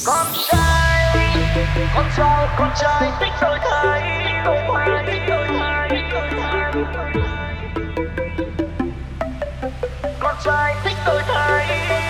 con trai con trai thích đổi thay con trai thích đổi thay.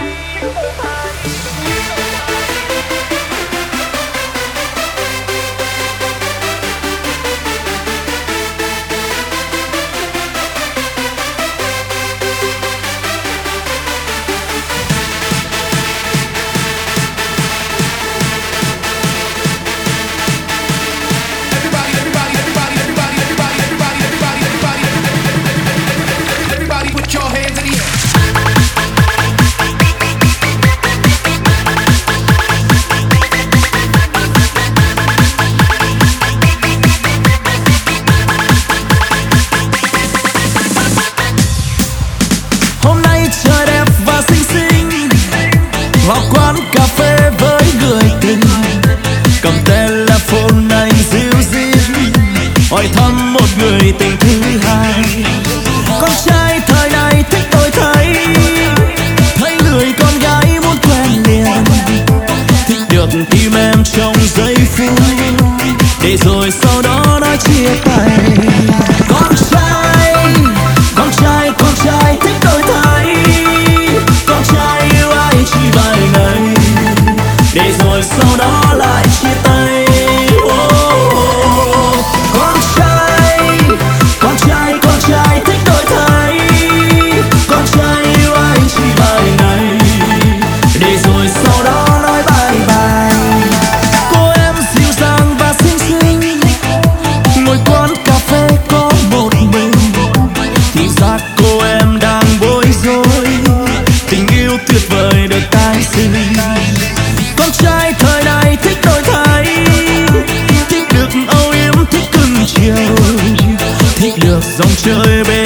Hỏi thăm một người tình thứ hai. Con trai thời này thích đổi thay, thấy người con gái muốn quen liền, thích được tim em trong giây phút, để rồi sau đó nói chia tay. Con trai thích đổi thay, con trai yêu ai chỉ vài ngày, để rồi sau đó lại chia tay. Tuyệt vời được tái sinh. Con trai thời này thích đổi thay, thích được âu yếm, thích cưng chiều, thích được dòng chơi bên